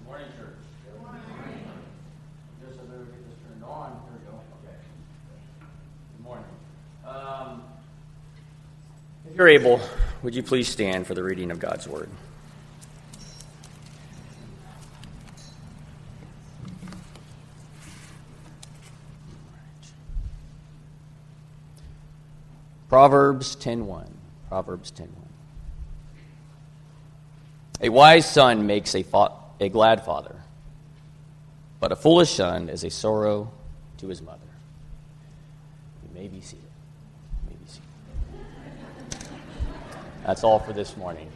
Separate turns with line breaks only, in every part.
Morning, church. Good morning. I guess I better get this turned on. There we go. Okay. Good morning. If you're able, would you please stand for the reading of God's Word? Proverbs 10:1. Proverbs 10:1. A wise son makes a glad father, but a foolish son is a sorrow to his mother. You may be seated. That's all for this morning.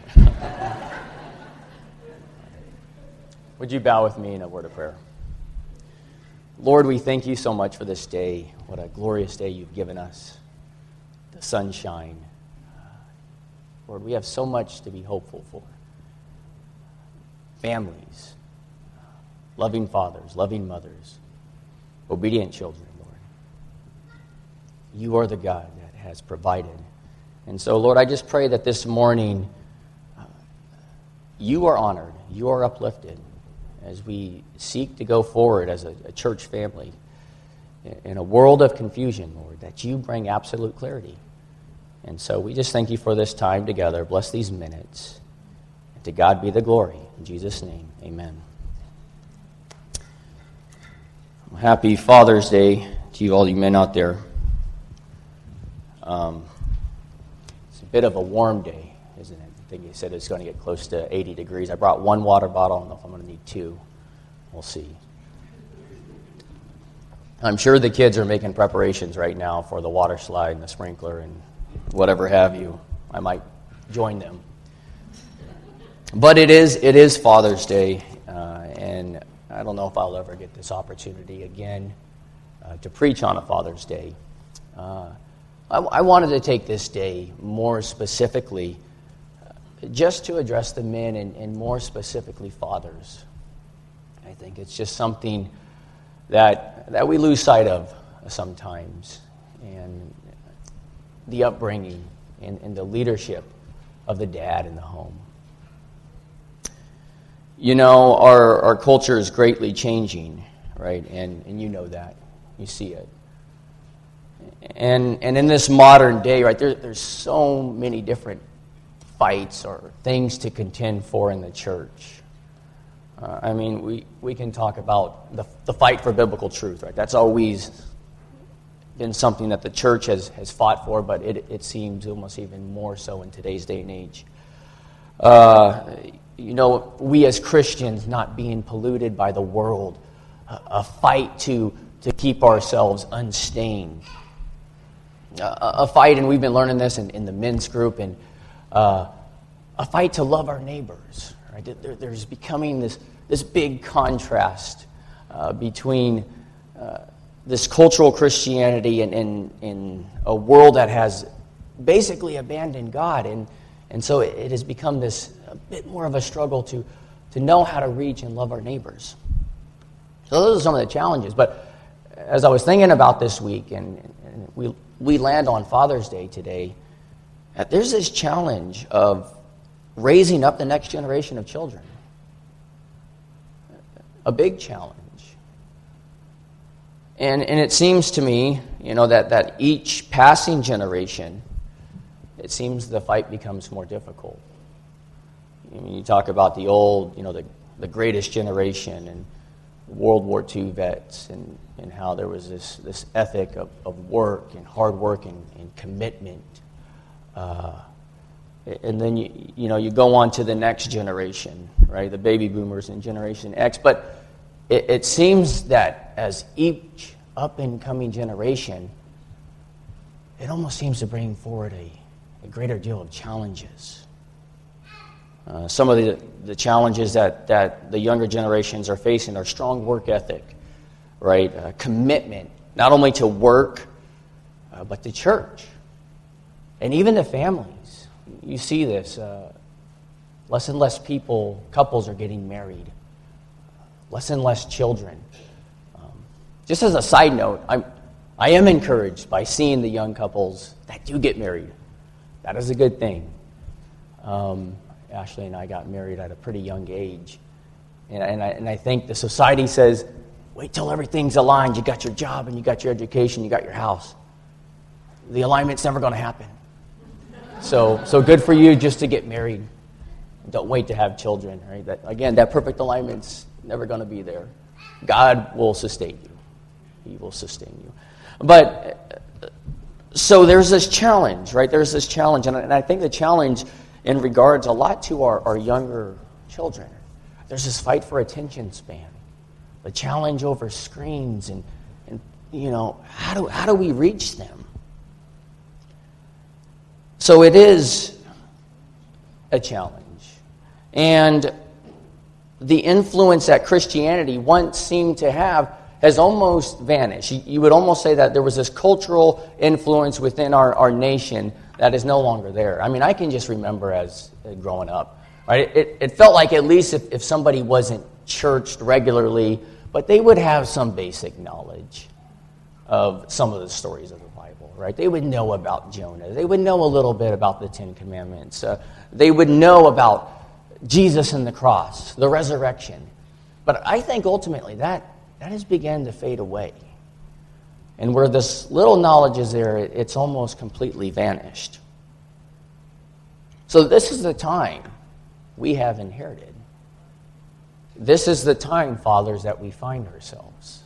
Would you bow with me in a word of prayer? Lord, we thank you so much for this day. What a glorious day you've given us. The sunshine. Lord, we have so much to be hopeful for. Families, loving fathers, loving mothers, obedient children, Lord. You are the God that has provided. And so, Lord, I just pray that this morning you are honored, you are uplifted as we seek to go forward as a church family in a world of confusion, Lord, that you bring absolute clarity. And so we just thank you for this time together. Bless these minutes. To God be the glory. In Jesus' name, amen. Happy Father's Day to you all you men out there. It's a bit of a warm day, isn't it? I think you said it's going to get close to 80 degrees. I brought one water bottle. I don't know if I'm going to need two. We'll see. I'm sure the kids are making preparations right now for the water slide and the sprinkler and whatever have you. I might join them. But it is Father's Day, and I don't know if I'll ever get this opportunity again to preach on a Father's Day. I wanted to take this day more specifically just to address the men and more specifically fathers. I think it's just something that we lose sight of sometimes, and the upbringing and the leadership of the dad in the home. You know, our culture is greatly changing, right? And you know that. You see it. And in this modern day, right, there's so many different fights or things to contend for in the church. I mean, we can talk about the fight for biblical truth, right? That's always been something that the church has fought for, but it seems almost even more so in today's day and age. You know, we as Christians not being polluted by the world, a fight to keep ourselves unstained. A fight, and we've been learning this in the men's group, and a fight to love our neighbors. Right? There's becoming this big contrast between this cultural Christianity and a world that has basically abandoned God, and so it has become this a bit more of a struggle to know how to reach and love our neighbors. So those are some of the challenges. But as I was thinking about this week, and we land on Father's Day today, there's this challenge of raising up the next generation of children. A big challenge. And it seems to me, you know, that each passing generation, it seems the fight becomes more difficult. I mean, you talk about the old, you know, the greatest generation and World War II vets and how there was this ethic of work and hard work and commitment. And then, you go on to the next generation, right, the baby boomers and Generation X. But it seems that as each up-and-coming generation, it almost seems to bring forward a greater deal of challenges. Some of the challenges that the younger generations are facing are strong work ethic, right? Commitment, not only to work, but to church. And even to families. You see this. Less and less couples are getting married. Less and less children. Just as a side note, I am encouraged by seeing the young couples that do get married. That is a good thing. Ashley and I got married at a pretty young age. And I think the society says, wait till everything's aligned. You got your job and you got your education, you got your house. The alignment's never going to happen. So good for you just to get married. Don't wait to have children, right? That perfect alignment's never going to be there. God will sustain you. He will sustain you. But so there's this challenge, right? There's this challenge, and I think the challenge in regards a lot to our younger children. There's this fight for attention span, the challenge over screens, and how do we reach them? So it is a challenge. And the influence that Christianity once seemed to have has almost vanished. You would almost say that there was this cultural influence within our nation that is no longer there. I mean, I can just remember as growing up, right? It felt like at least if somebody wasn't churched regularly, but they would have some basic knowledge of some of the stories of the Bible, right? They would know about Jonah. They would know a little bit about the Ten Commandments. They would know about Jesus and the cross, the resurrection. But I think ultimately that has begun to fade away. And where this little knowledge is there, it's almost completely vanished. So this is the time we have inherited. This is the time, fathers, that we find ourselves.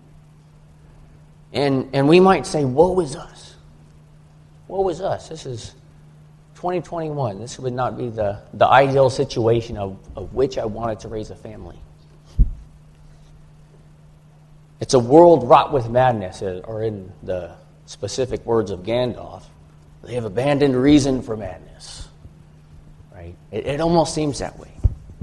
And we might say, woe is us. Woe is us. This is 2021. This would not be the ideal situation of which I wanted to raise a family. It's a world wrought with madness, or in the specific words of Gandalf, they have abandoned reason for madness. Right? It almost seems that way.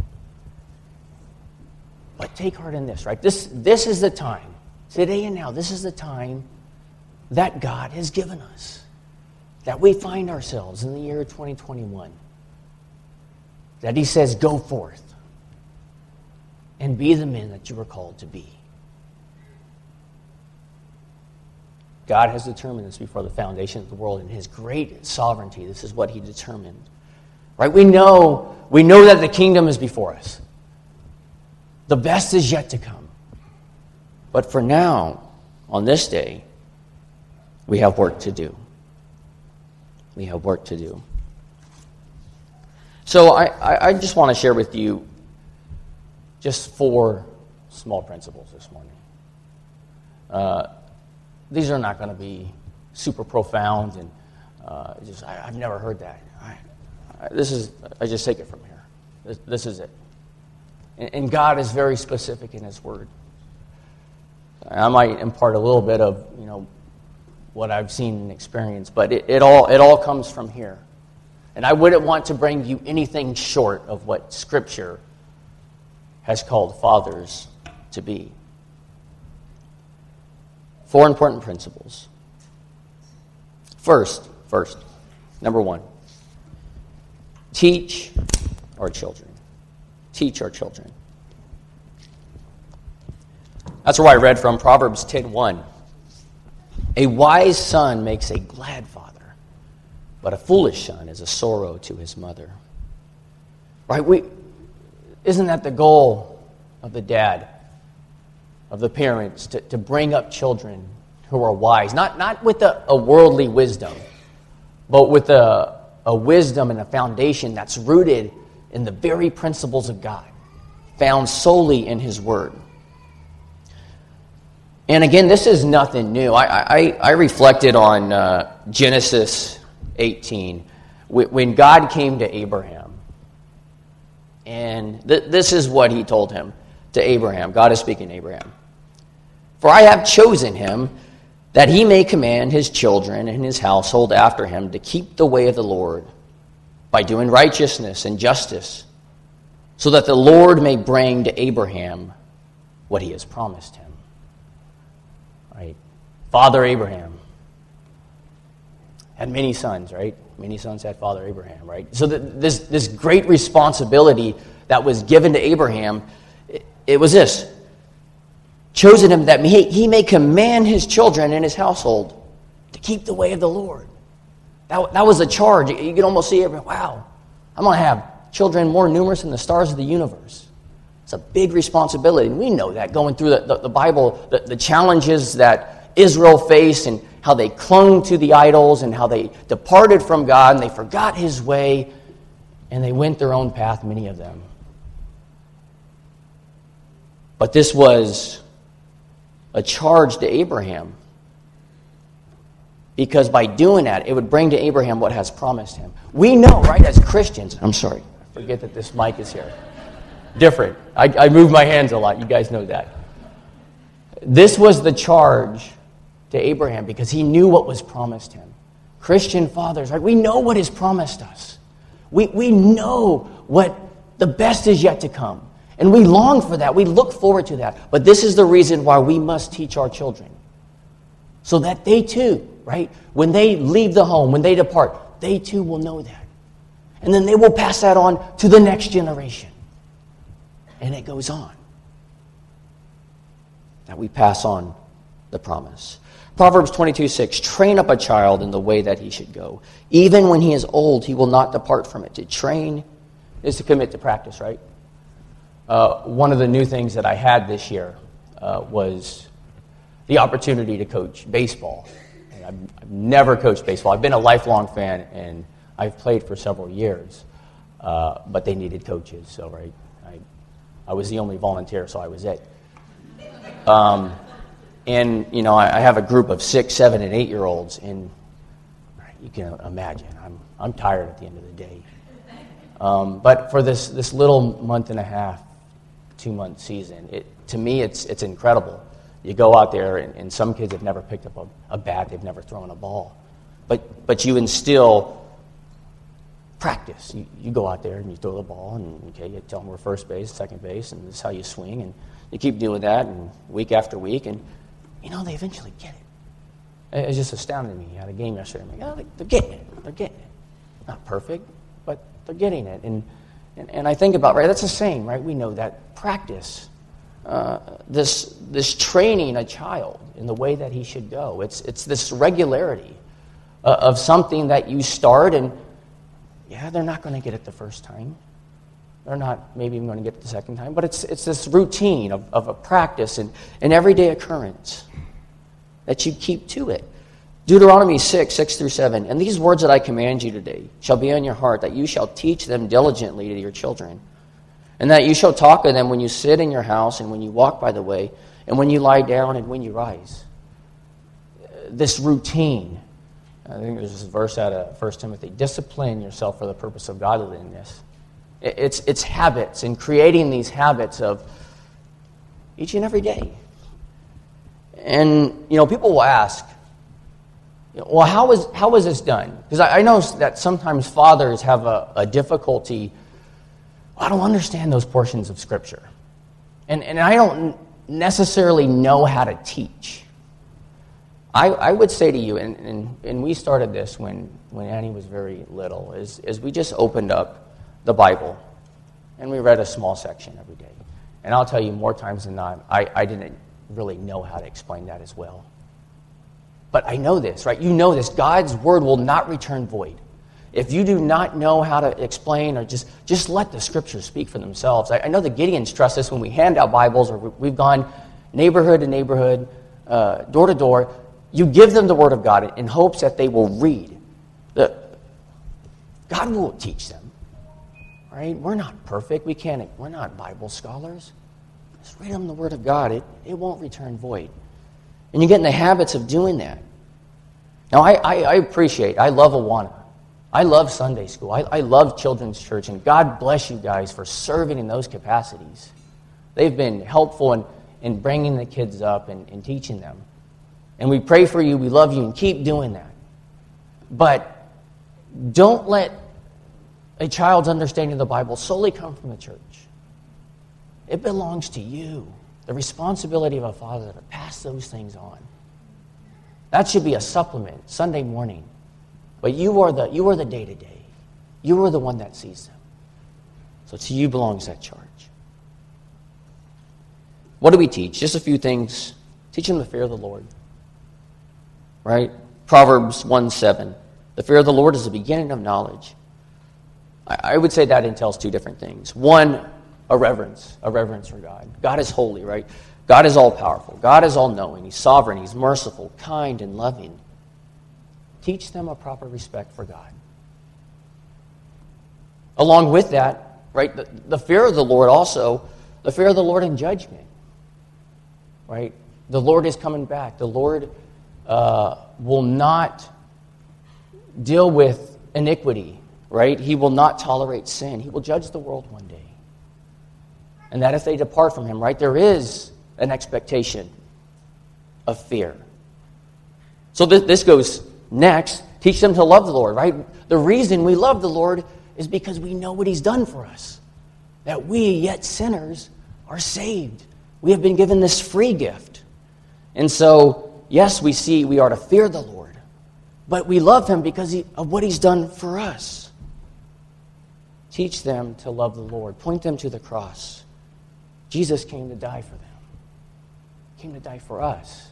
But take heart in this, right? This is the time, today and now, this is the time that God has given us, that we find ourselves in the year 2021. That He says, go forth and be the men that you were called to be. God has determined this before the foundation of the world. In His great sovereignty, this is what He determined. Right? We know that the kingdom is before us. The best is yet to come. But for now, on this day, we have work to do. We have work to do. So I just want to share with you just 4 small principles this morning. These are not going to be super profound, and I've never heard that. I just take it from here. This is it. And God is very specific in His Word. I might impart a little bit of what I've seen and experienced, but it all comes from here. And I wouldn't want to bring you anything short of what Scripture has called fathers to be. 4 important principles. First, number 1, teach our children. Teach our children. That's where I read from Proverbs 10:1. A wise son makes a glad father, but a foolish son is a sorrow to his mother. Right? Isn't that the goal of the dad, of the parents, to bring up children who are wise? Not with a worldly wisdom, but with a wisdom and a foundation that's rooted in the very principles of God, found solely in His Word. And again, this is nothing new. I reflected on Genesis 18, when God came to Abraham. And this is what He told him to Abraham. God is speaking to Abraham. For I have chosen him, that he may command his children and his household after him to keep the way of the Lord, by doing righteousness and justice, so that the Lord may bring to Abraham what He has promised him. Right? Father Abraham had many sons, right? Many sons had Father Abraham, right? So this great responsibility that was given to Abraham, it was this: chosen him that he may command his children and his household to keep the way of the Lord. That was a charge. You could almost see it. Wow, I'm going to have children more numerous than the stars of the universe. It's a big responsibility, and we know that going through the Bible, the challenges that Israel faced and how they clung to the idols and how they departed from God and they forgot His way and they went their own path, many of them. But this was a charge to Abraham, because by doing that, it would bring to Abraham what has promised him. We know, right, as Christians, I'm sorry, I forget that this mic is here. Different. I move my hands a lot. You guys know that. This was the charge to Abraham because he knew what was promised him. Christian fathers, right, we know what is promised us. We know what the best is yet to come. And we long for that. We look forward to that. But this is the reason why we must teach our children. So that they too, right, when they leave the home, when they depart, they too will know that. And then they will pass that on to the next generation. And it goes on. That we pass on the promise. Proverbs 22:6, train up a child in the way that he should go. Even when he is old, he will not depart from it. To train is to commit to practice, right? One of the new things that I had this year was the opportunity to coach baseball. And I've never coached baseball. I've been a lifelong fan, and I've played for several years. But they needed coaches, so right, I was the only volunteer, so I was it. And, you know, I have a group of 6, 7, and 8-year-olds, and you can imagine, I'm tired at the end of the day. But for this little month and a half, 2-month season, to me, it's incredible. You go out there, and some kids have never picked up a bat, they've never thrown a ball. But you instill practice. You go out there and you throw the ball, and okay, you tell them we're first base, second base, and this is how you swing, and you keep doing that, and week after week, and you know, they eventually get it. It's just astounding me. I had a game yesterday. I'm like, oh, they're getting it. They're getting it. Not perfect, but they're getting it. And I think about, right, that's the same, right? We know that practice, this training a child in the way that he should go. It's this regularity of something that you start, and yeah, they're not going to get it the first time. They're not maybe even going to get it the second time, but it's this routine of a practice and an everyday occurrence that you keep to it. Deuteronomy 6:6-7, and these words that I command you today shall be on your heart, that you shall teach them diligently to your children, and that you shall talk of them when you sit in your house and when you walk by the way, and when you lie down and when you rise. This routine. I think there's this verse out of 1 Timothy, discipline yourself for the purpose of godliness. It's habits, and creating these habits of each and every day. And, you know, people will ask, well, how is this done? Because I know that sometimes fathers have a difficulty. I don't understand those portions of Scripture. And I don't necessarily know how to teach. I would say to you, and we started this when Annie was very little, is we just opened up the Bible, and we read a small section every day. And I'll tell you, more times than not, I didn't really know how to explain that as well. But I know this, right? You know this. God's Word will not return void. If you do not know how to explain, or just let the Scriptures speak for themselves. I know the Gideons trust us when we hand out Bibles, or we've gone neighborhood to neighborhood, door to door. You give them the Word of God in hopes that they will read. God will teach them. Right? We're not perfect. We're not Bible scholars. Just read them the Word of God. It won't return void. And you get in the habits of doing that. Now, I appreciate, I love Awana. I love Sunday school. I love children's church. And God bless you guys for serving in those capacities. They've been helpful in bringing the kids up and teaching them. And we pray for you. We love you. And keep doing that. But don't let a child's understanding of the Bible solely come from the church. It belongs to you. The responsibility of a father to pass those things on. That should be a supplement Sunday morning. But you are the day-to-day. You are the one that sees them. So to you belongs that charge. What do we teach? Just a few things. Teach them the fear of the Lord. Right? Proverbs 1:7. The fear of the Lord is the beginning of knowledge. I would say that entails two different things. One, a reverence for God. God is holy, right? God is all-powerful. God is all-knowing. He's sovereign. He's merciful, kind, and loving. Teach them a proper respect for God. Along with that, right, the fear of the Lord also, the fear of the Lord in judgment, right? The Lord is coming back. The Lord will not deal with iniquity, right? He will not tolerate sin. He will judge the world one day. And that if they depart from him, right, there is an expectation of fear. So this goes next. Teach them to love the Lord, right? The reason we love the Lord is because we know what he's done for us. That we, yet sinners, are saved. We have been given this free gift. And so, yes, we are to fear the Lord. But we love him because of what he's done for us. Teach them to love the Lord. Point them to the cross. Jesus came to die for them. He came to die for us.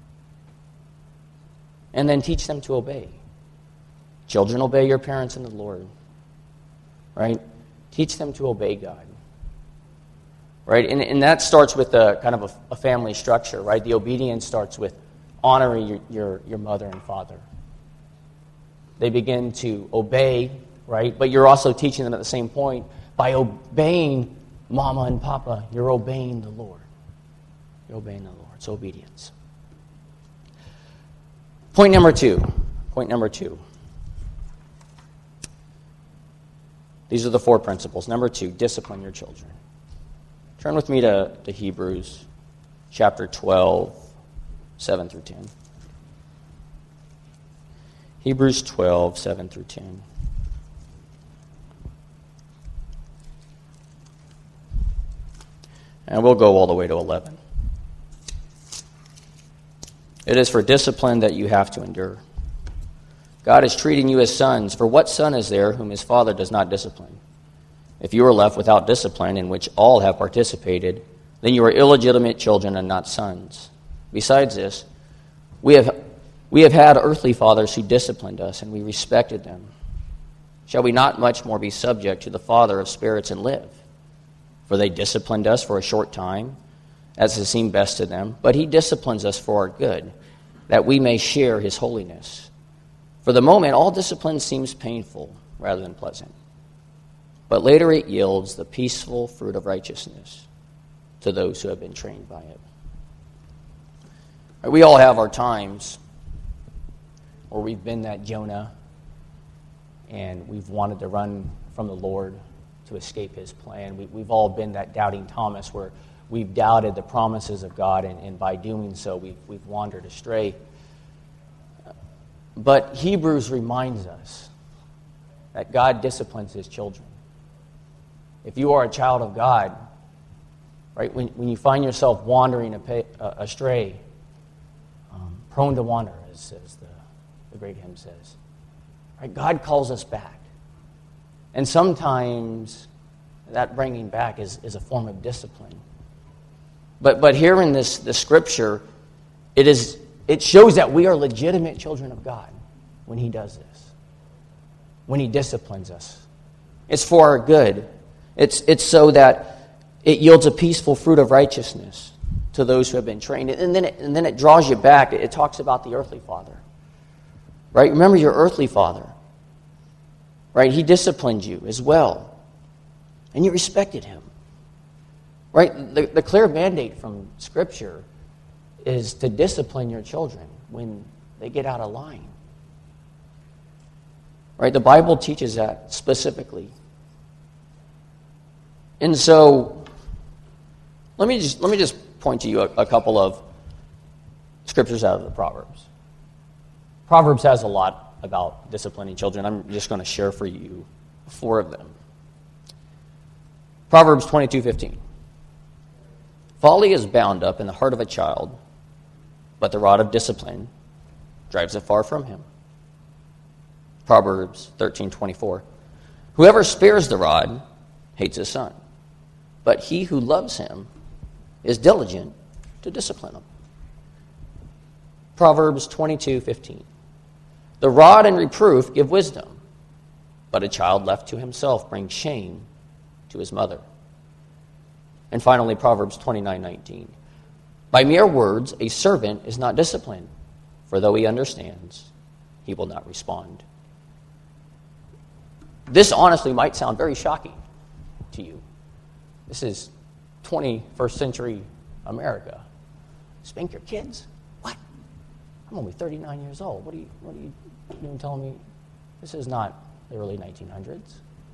And then teach them to obey. Children, obey your parents in the Lord. Right? Teach them to obey God. Right? And that starts with a kind of a family structure, right? The obedience starts with honoring your mother and father. They begin to obey, right? But you're also teaching them at the same point, by obeying Mama and Papa, you're obeying the Lord. You're obeying the Lord. It's obedience. Point number two. These are the 4 principles. Number 2, discipline your children. Turn with me to Hebrews chapter 12, 7 through 10. Hebrews 12, 7 through 10. And we'll go all the way to 11. It is for discipline that you have to endure. God is treating you as sons, for what son is there whom his father does not discipline? If you are left without discipline, in which all have participated, then you are illegitimate children and not sons. Besides this, we have had earthly fathers who disciplined us, and we respected them. Shall we not much more be subject to the Father of spirits and live? For they disciplined us for a short time, as it seemed best to them, but he disciplines us for our good, that we may share his holiness. For the moment, all discipline seems painful rather than pleasant, but later it yields the peaceful fruit of righteousness to those who have been trained by it. We all have our times where we've been that Jonah and we've wanted to run from the Lord to escape his plan. We've all been that doubting Thomas where we've doubted the promises of God, and by doing so, we've wandered astray. But Hebrews reminds us that God disciplines his children. If you are a child of God, right, when you find yourself wandering astray, prone to wander, as the great hymn says, right, God calls us back. And sometimes that bringing back is a form of discipline. But here in this scripture, it shows that we are legitimate children of God when he does this, when he disciplines us. It's for our good. It's so that it yields a peaceful fruit of righteousness to those who have been trained. And then it draws you back. It talks about the earthly father. Right? Remember your earthly father. Right? He disciplined you as well. And you respected him. Right? The clear mandate from Scripture is to discipline your children when they get out of line. Right? The Bible teaches that specifically. And so, let me just point to you a couple of scriptures out of the Proverbs. Proverbs has a lot about disciplining children. I'm just going to share for you 4 of them. Proverbs 22:15. Folly is bound up in the heart of a child, but the rod of discipline drives it far from him. Proverbs 13:24. Whoever spares the rod hates his son, but he who loves him is diligent to discipline him. Proverbs 22:15. The rod and reproof give wisdom, but a child left to himself brings shame to his mother. And finally, Proverbs 29:19. By mere words, a servant is not disciplined, for though he understands, he will not respond. This honestly might sound very shocking to you. This is 21st century America. Spank your kids? What? I'm only 39 years old. What are you telling me? This is not the early 1900s.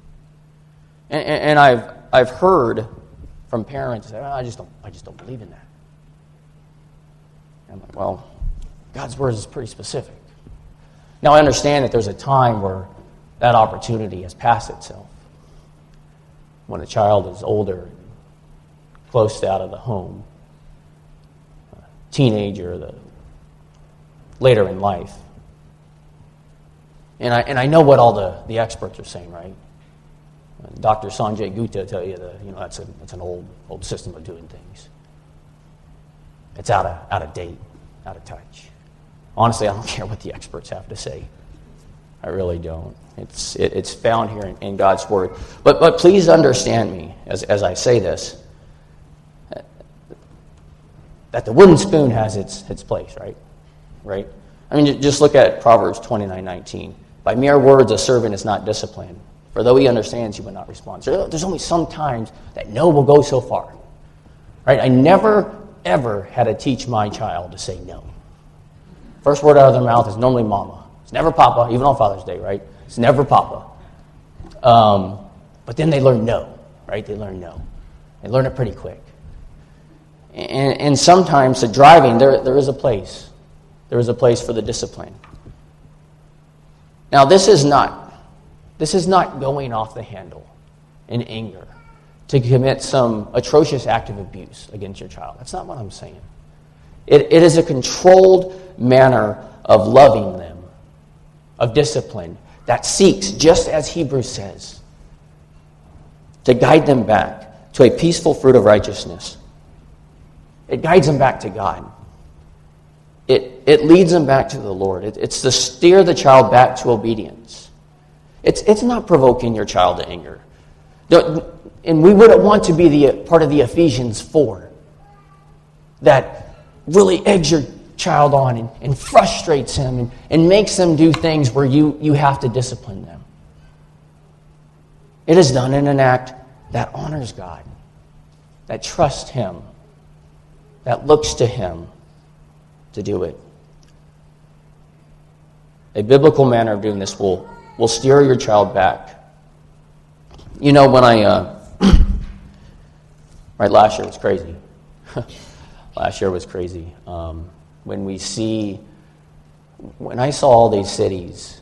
And I've heard from parents say, I just don't believe in that. And I'm like, well, God's word is pretty specific. Now I understand that there's a time where that opportunity has passed itself. When a child is older, close out of the home, a teenager, later in life. And I know what all the experts are saying, right? Dr. Sanjay Gupta tell you that's an old system of doing things. It's out of date, out of touch. Honestly, I don't care what the experts have to say. I really don't. It's found here in God's word. But please understand me as I say this, that the wooden spoon has its place, right? I mean, just look at Proverbs 29:19. By mere words, a servant is not disciplined, for though he understands, he will not respond. So there's only some times that no will go so far, right? I never, ever had to teach my child to say no. First word out of their mouth is normally mama. It's never papa, even on Father's Day, right? It's never papa. But then they learn no, right? They learn no. They learn it pretty quick. And sometimes the driving, there is a place. There is a place for the discipline. Now, this is not going off the handle in anger to commit some atrocious act of abuse against your child. That's not what I'm saying. It is a controlled manner of loving them, of discipline, that seeks, just as Hebrews says, to guide them back to a peaceful fruit of righteousness. It guides them back to God. It leads them back to the Lord. It's to steer the child back to obedience. It's not provoking your child to anger. And we wouldn't want to be the part of the Ephesians 4 that really eggs your child on and frustrates him and makes them do things where you have to discipline them. It is done in an act that honors God, that trusts Him, that looks to Him to do it. A biblical manner of doing this will steer your child back. You know, when right, last year was crazy. Last year was crazy. When I saw all these cities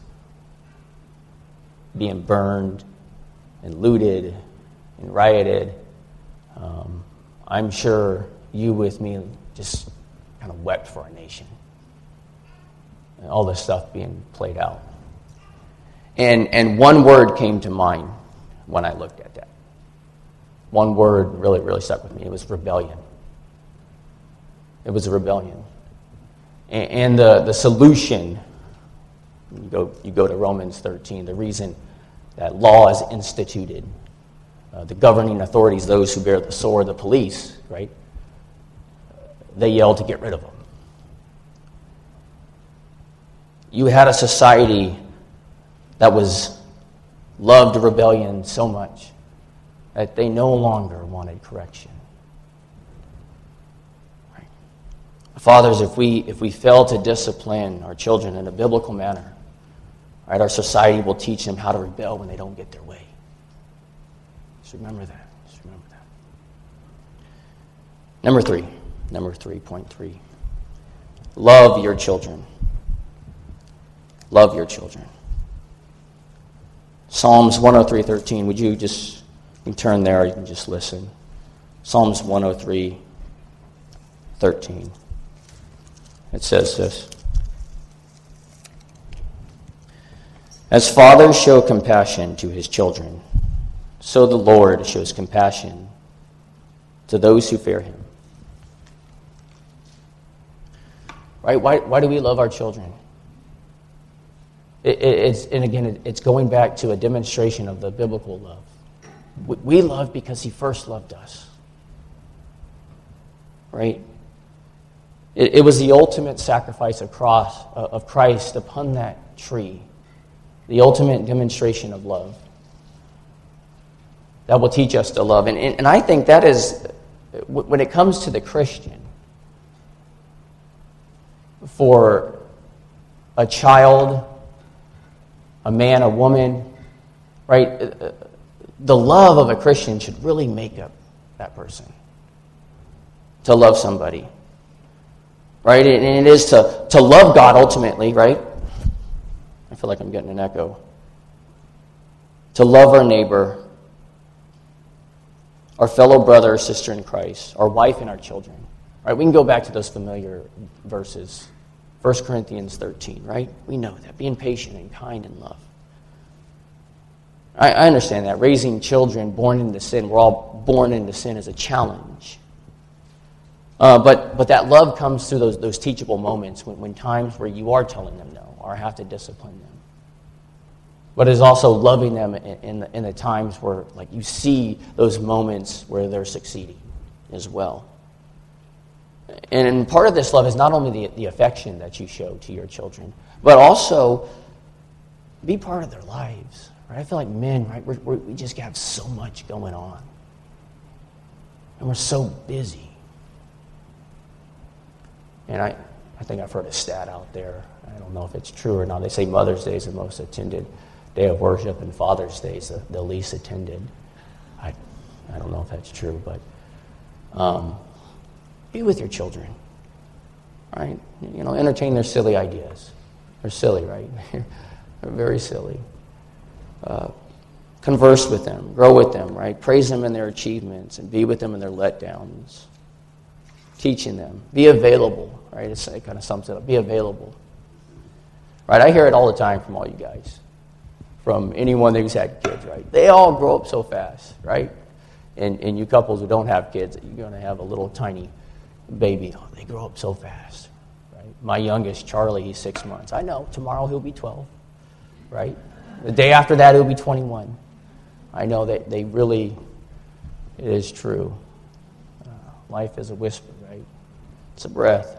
being burned and looted and rioted, I'm sure you with me just kind of wept for our nation. And all this stuff being played out. And one word came to mind when I looked at that. One word really, really stuck with me. It was rebellion. It was a rebellion. And the solution, you go to Romans 13, the reason that law is instituted, the governing authorities, those who bear the sword, the police, right? They yell to get rid of them. You had a society that loved rebellion so much that they no longer wanted correction. Right? Fathers, if we fail to discipline our children in a biblical manner, right, our society will teach them how to rebel when they don't get their way. Just remember that. Number 3.3. Love your children. Love your children. Psalms 103:13. Would you just turn there, or you can just listen. Psalms 103:13. It says this. As fathers show compassion to his children, so the Lord shows compassion to those who fear him. Right? Why do we love our children? It's going back to a demonstration of the biblical love. We love because he first loved us. right? It was the ultimate sacrifice of Christ upon that tree, the ultimate demonstration of love that will teach us to love. And I think that is, when it comes to the Christian, for a child, a man, a woman, right? The love of a Christian should really make up that person. To love somebody. Right? And it is to love God ultimately, right? I feel like I'm getting an echo. To love our neighbor, our fellow brother or sister in Christ, our wife and our children. Right? We can go back to those familiar verses. 1 Corinthians 13, right? We know that. Being patient and kind and love. I understand that. Raising children born into sin, we're all born into sin, is a challenge. But that love comes through those teachable moments when times where you are telling them no or have to discipline them. But it's also loving them in the times where, like, you see those moments where they're succeeding as well. And part of this love is not only the affection that you show to your children, but also be part of their lives. Right? I feel like men, right? We just have so much going on, and we're so busy. And I think I've heard a stat out there. I don't know if it's true or not. They say Mother's Day is the most attended day of worship, and Father's Day is the least attended. I don't know if that's true, but be with your children, right? Entertain their silly ideas. They're silly, right? They're very silly. Converse with them, grow with them, right? Praise them in their achievements and be with them in their letdowns. Teaching them. Be available, right? It kind of sums it up. Be available. Right? I hear it all the time from all you guys. From anyone who's had kids, right? They all grow up so fast, right? And you couples who don't have kids, you're going to have a little tiny baby. Oh, they grow up so fast, right? My youngest, Charlie, he's 6 months. I know, tomorrow he'll be 12, right? The day after that, he'll be 21. I know that it is true. Life is a whisper, right? It's a breath.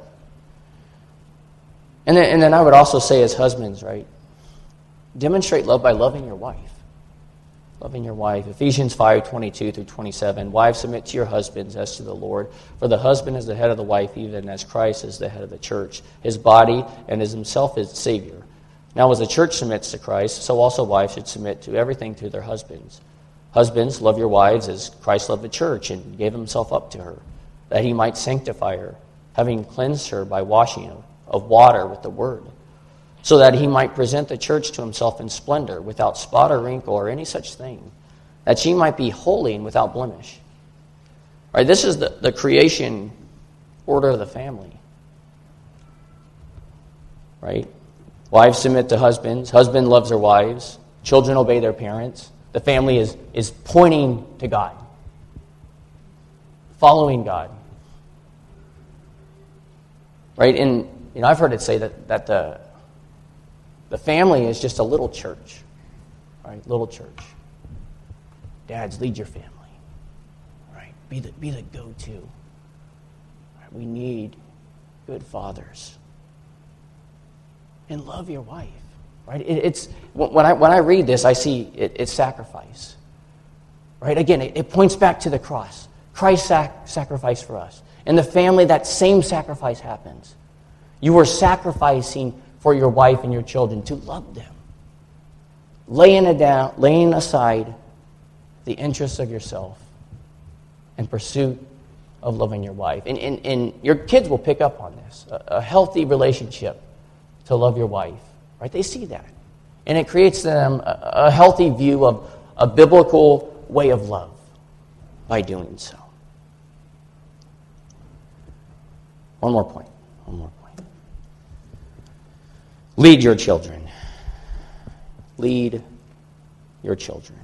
And then I would also say as husbands, right? Demonstrate love by loving your wife. Loving your wife. Ephesians 5:22 through 27. Wives, submit to your husbands as to the Lord. For the husband is the head of the wife, even as Christ is the head of the church, his body, and is himself his Savior. Now as the church submits to Christ, so also wives should submit to everything to their husbands. Husbands, love your wives as Christ loved the church and gave himself up to her, that he might sanctify her, having cleansed her by washing of water with the word, so that he might present the church to himself in splendor, without spot or wrinkle or any such thing, that she might be holy and without blemish. All right, this is the creation order of the family. Right? Wives submit to husbands. Husband loves their wives. Children obey their parents. The family is pointing to God. Following God. Right? And I've heard it say that the family is just a little church. Right? Little church. Dads, lead your family. Right? Be the go-to. Right? We need good fathers. And love your wife. Right? It's when I read this, I see it's sacrifice. Right? Again, it points back to the cross. Christ sacrificed for us. In the family, that same sacrifice happens. You are sacrificing for your wife and your children to love them. Laying aside the interests of yourself in pursuit of loving your wife. And your kids will pick up on this. A healthy relationship to love your wife. Right? They see that. And it creates them a healthy view of a biblical way of love by doing so. One more point. Lead your children. Lead your children.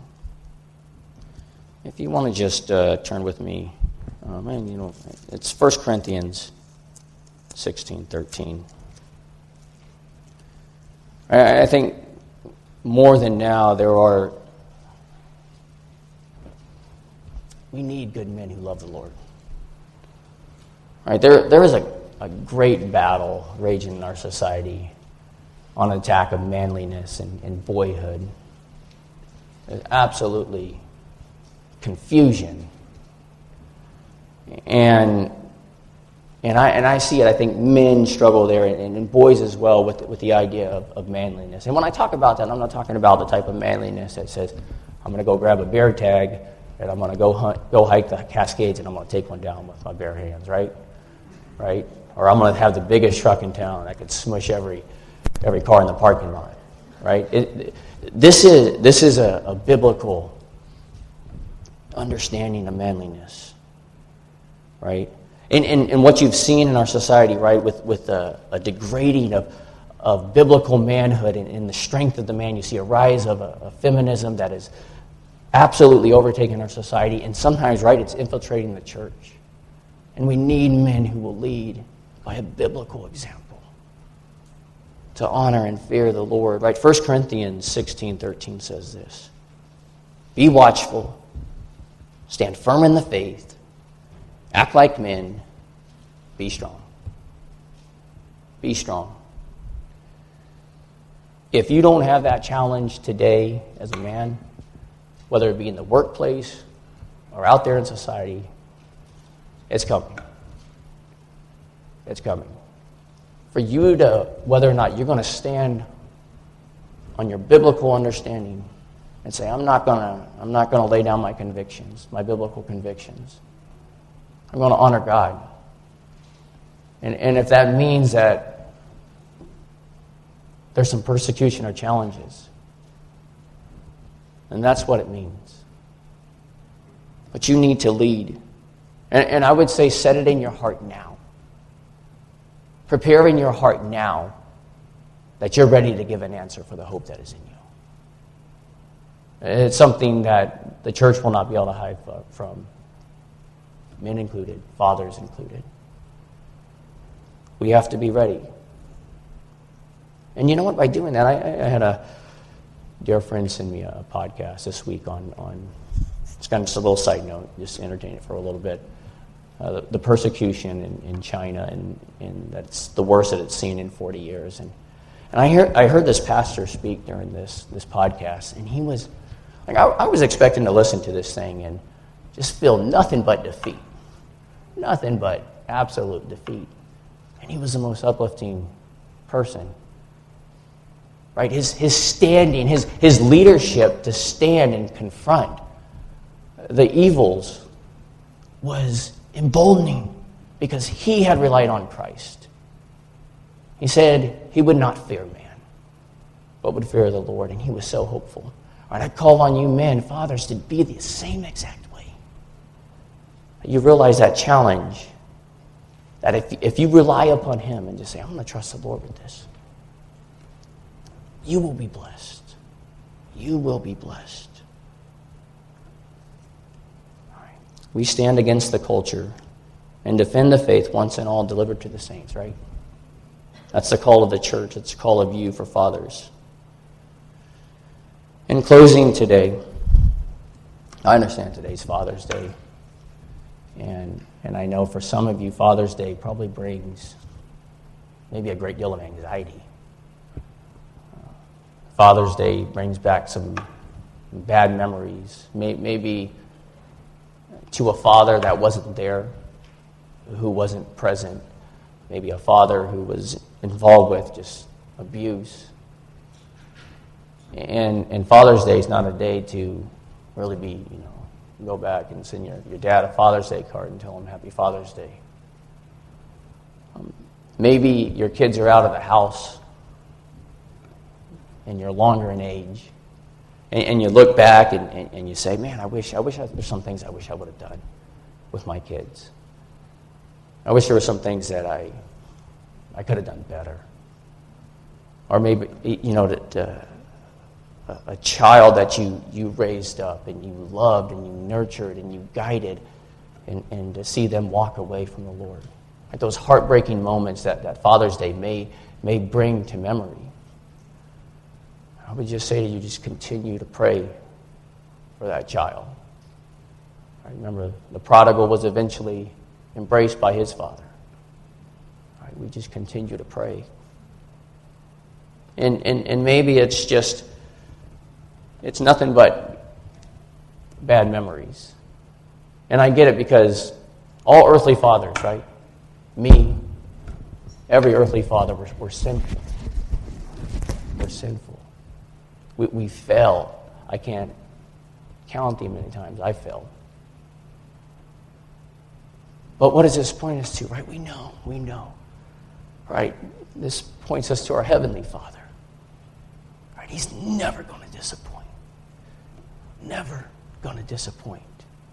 If you want to just turn with me, it's 1 Corinthians 16:13. I think more than now we need good men who love the Lord. Right? There is a great battle raging in our society on attack of manliness and boyhood. There's absolutely confusion. And I see it. I think men struggle there, and boys as well, with the idea of manliness. And when I talk about that, I'm not talking about the type of manliness that says, I'm going to go grab a bear tag, and I'm going to go hike the Cascades, and I'm going to take one down with my bare hands, right? Or I'm going to have the biggest truck in town that could smush every car in the parking lot, right? This is a biblical understanding of manliness, right? And what you've seen in our society, right, with a degrading of biblical manhood and the strength of the man, you see a rise of a feminism that is absolutely overtaking our society, and sometimes, right, it's infiltrating the church. And we need men who will lead by a biblical example to honor and fear the Lord, right? 1 Corinthians 16:13 says this: be watchful, stand firm in the faith, act like men, be strong. Be strong. If you don't have that challenge today as a man, whether it be in the workplace or out there in society, it's coming. It's coming. For you to, whether or not you're going to stand on your biblical understanding and say, I'm not going to lay down my convictions, my biblical convictions. I'm going to honor God. And if that means that there's some persecution or challenges, then that's what it means. But you need to lead. And I would say set it in your heart now. Prepare in your heart now that you're ready to give an answer for the hope that is in you. It's something that the church will not be able to hide from, men included, fathers included. We have to be ready. And you know what? By doing that, I had a dear friend send me a podcast this week on it's kind of just a little side note, just to entertain it for a little bit. The persecution in China, and that's the worst that it's seen in 40 years. And I heard this pastor speak during this podcast, and he was like, I was expecting to listen to this thing and just feel nothing but defeat, nothing but absolute defeat. And he was the most uplifting person, right? His standing, his leadership to stand and confront the evils was emboldening because he had relied on Christ. He said he would not fear man, but would fear the Lord, and he was so hopeful. All right, I call on you men, fathers, to be the same exact way. You realize that challenge, that if you rely upon him and just say, I'm going to trust the Lord with this, you will be blessed. You will be blessed. We stand against the culture and defend the faith once and all delivered to the saints, right? That's the call of the church. It's the call of you for fathers. In closing today, I understand today's Father's Day. And I know for some of you, Father's Day probably brings maybe a great deal of anxiety. Father's Day brings back some bad memories. Maybe to a father that wasn't there, who wasn't present. Maybe a father who was involved with just abuse. And Father's Day is not a day to really be, go back and send your dad a Father's Day card and tell him Happy Father's Day. Maybe your kids are out of the house and you're longer in age. And you look back and you say, man, there's some things I wish I would have done with my kids. I wish there were some things that I could have done better. Or maybe, that a child that you raised up and you loved and you nurtured and you guided, and to see them walk away from the Lord. Like those heartbreaking moments that Father's Day may bring to memory. I would just say to you, just continue to pray for that child. I remember the prodigal was eventually embraced by his father. we just continue to pray. And maybe it's just, it's nothing but bad memories. And I get it because all earthly fathers, right? Me, every earthly father, we're sinful. We're sinful. We fail. I can't count the many times I failed. But what does this point us to, right? We know, right? This points us to our Heavenly Father. Right? He's never going to disappoint. Never going to disappoint.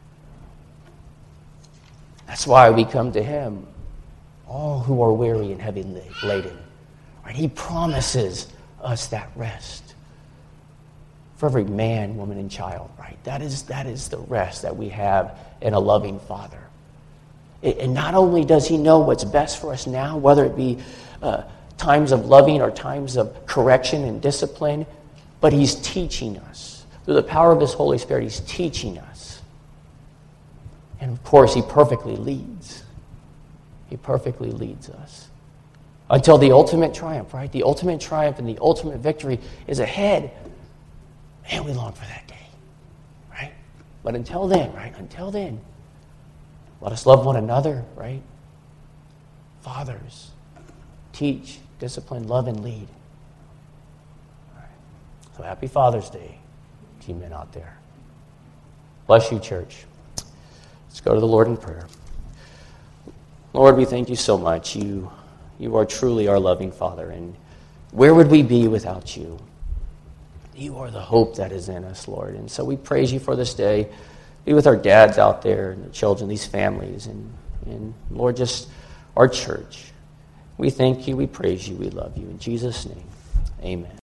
That's why we come to Him, all who are weary and heavy laden. Right? He promises us that rest. For every man, woman, and child, right? That is the rest that we have in a loving Father. And not only does He know what's best for us now, whether it be times of loving or times of correction and discipline, but He's teaching us. Through the power of His Holy Spirit, He's teaching us. And of course, He perfectly leads. He perfectly leads us. Until the ultimate triumph, right? The ultimate triumph and the ultimate victory is ahead. Man, we long for that day, right? But until then, right? Until then, let us love one another, right? Fathers, teach, discipline, love, and lead. All right. So happy Father's Day to you men out there. Bless you, church. Let's go to the Lord in prayer. Lord, we thank you so much. You are truly our loving Father, and where would we be without you? You are the hope that is in us, Lord. And so we praise you for this day. Be with our dads out there and the children, these families, and Lord, just our church. We thank you, we praise you, we love you. In Jesus' name, amen.